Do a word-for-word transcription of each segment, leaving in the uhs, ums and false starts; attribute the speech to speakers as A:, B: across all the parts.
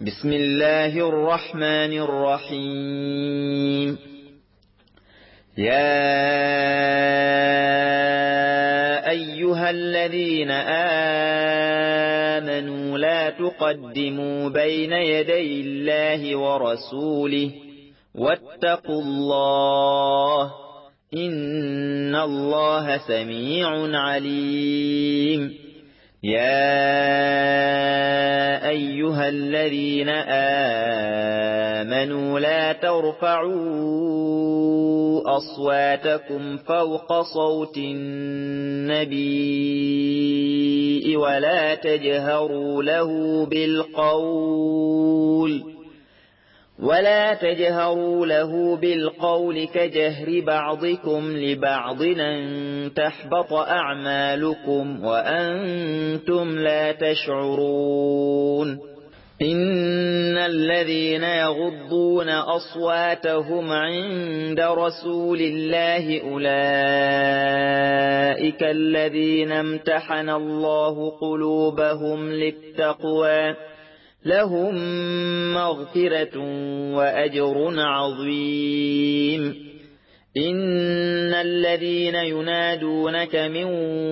A: بسم الله الرحمن الرحيم. يا أيها الذين آمنوا لا تقدموا بين يدي الله ورسوله واتقوا الله إن الله سميع عليم. يا أيها الذين آمنوا لا ترفعوا أصواتكم فوق صوت النبي ولا تجهروا له بالقول ولا تجهروا له بالقول كجهر بعضكم لبعض أن تحبط أعمالكم وأنتم لا تشعرون. إن الذين يغضون أصواتهم عند رسول الله أولئك الذين امتحن الله قلوبهم للتقوى لهم مغفرة وأجر عظيم. إن الذين ينادونك من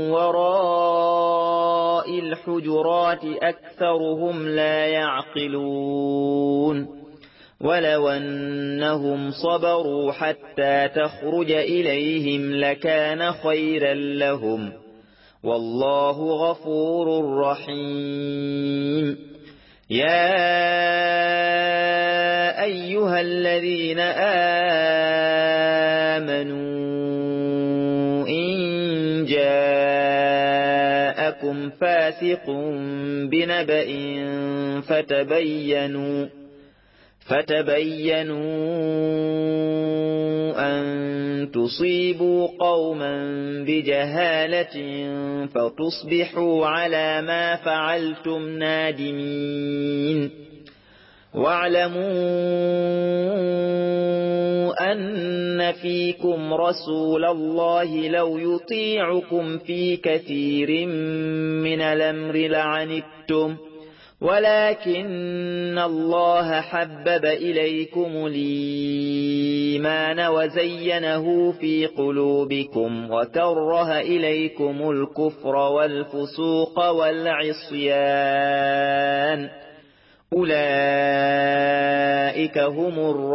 A: وراء الحجرات أكثرهم لا يعقلون. ولو أنهم صبروا حتى تخرج إليهم لكان خيرا لهم والله غفور رحيم. يا أيها الذين آمنوا إن جاءكم فاسق بنبأ فتبينوا فتبينوا أن تصيبوا قوما بجهالة فتصبحوا على ما فعلتم نادمين. واعلموا أن فيكم رسول الله لو يطيعكم في كثير من الأمر لعنتم ولكن الله حبب إليكم الإيمان وزينه في قلوبكم وكره إليكم الكفر والفسوق والعصيان أولئك هم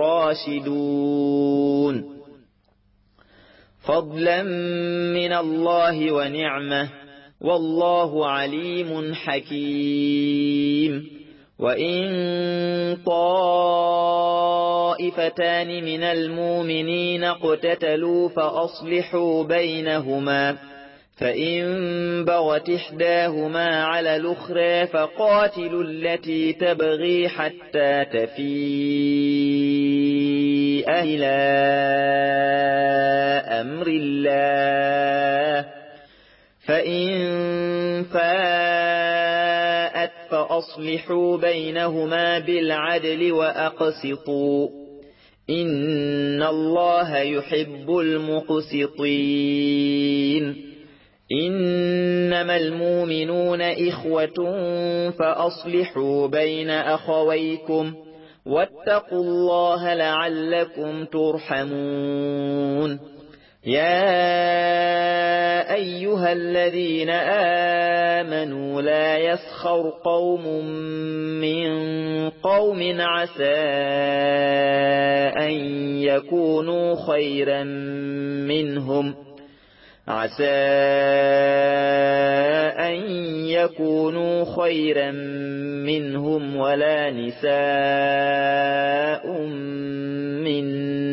A: الراشدون. فضلا من الله ونعمه والله عليم حكيم. وإن طائفتان من المؤمنين اقتتلوا فأصلحوا بينهما فإن بغت إحداهما على الأخرى فقاتلوا التي تبغي حتى تفيء إلى أمر الله فإن فاءت فأصلحوا بينهما بالعدل وأقسطوا إن الله يحب المقسطين. إنما المؤمنون إخوة فأصلحوا بين أخويكم واتقوا الله لعلكم ترحمون. يا أيها الذين آمنوا لا يسخر قوم من قوم عسى أن يكونوا خيرا منهم عسى أن يكونوا خيرا منهم ولا نساء من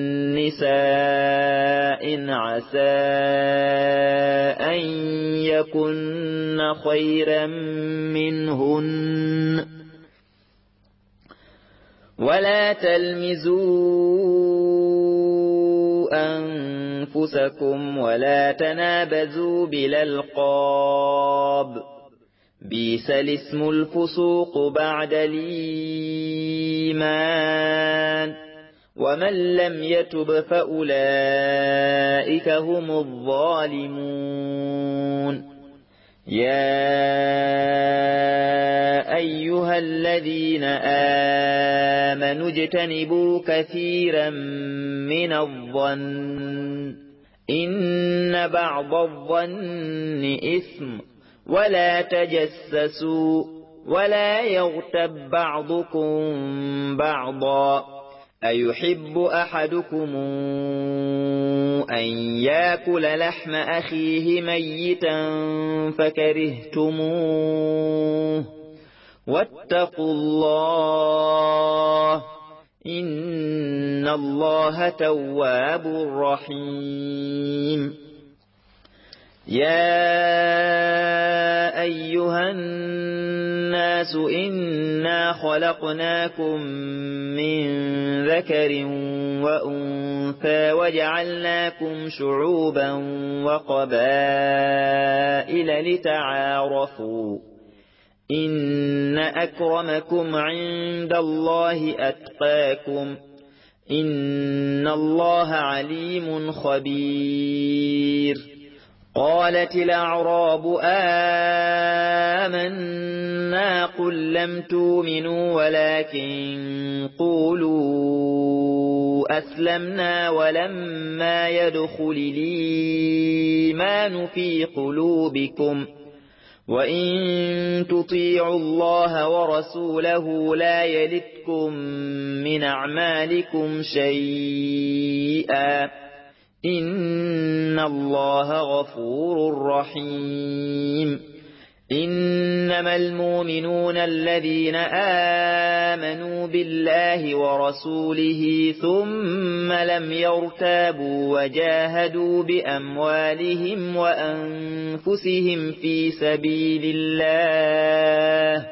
A: نساء عسى أن يكن خيرا منهن ولا تلمزوا أنفسكم ولا تنابزوا بالألقاب بئس الاسم الفسوق بعد الإيمان ومن لم يتب فأولئك هم الظالمون. يا أيها الذين آمنوا اجتنبوا كثيرا من الظن إن بعض الظن إثم ولا تجسسوا ولا يغتب بعضكم بعضا أيحب أحدكم أن يأكل لحم أخيه ميتا فكرهتموه واتقوا الله إن الله تواب رحيم يا أيها الناس إنا خلقناكم من ذكر وأنثى وجعلناكم شعوبا وقبائل لتعارفوا إن أكرمكم عند الله أتقاكم إن الله عليم خبير قالت الأعراب آمنا قل لم تؤمنوا ولكن قولوا أسلمنا ولما يدخل الإيمان في قلوبكم وإن تطيعوا الله ورسوله لا يلتكم من أعمالكم شيئا إن الله غفور رحيم إنما المؤمنون الذين آمنوا بالله ورسوله ثم لم يرتابوا وجاهدوا بأموالهم وأنفسهم في سبيل الله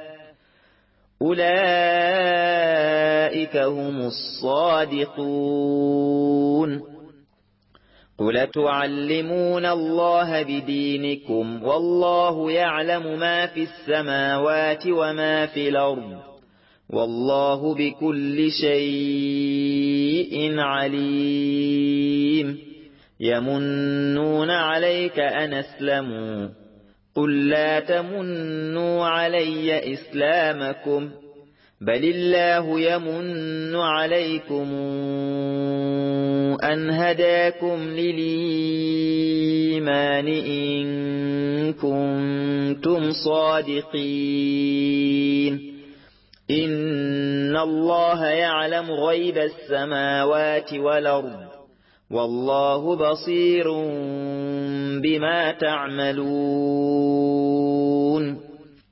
A: أولئك هم الصادقون قل تعلمون الله بدينكم والله يعلم ما في السماوات وما في الأرض والله بكل شيء عليم يمنون عليك أن أسلموا قل لا تمنوا علي إسلامكم بل الله يمن عليكم أن هداكم للإيمان إن كنتم صادقين إن الله يعلم غيب السماوات والأرض والله بصير بما تعملون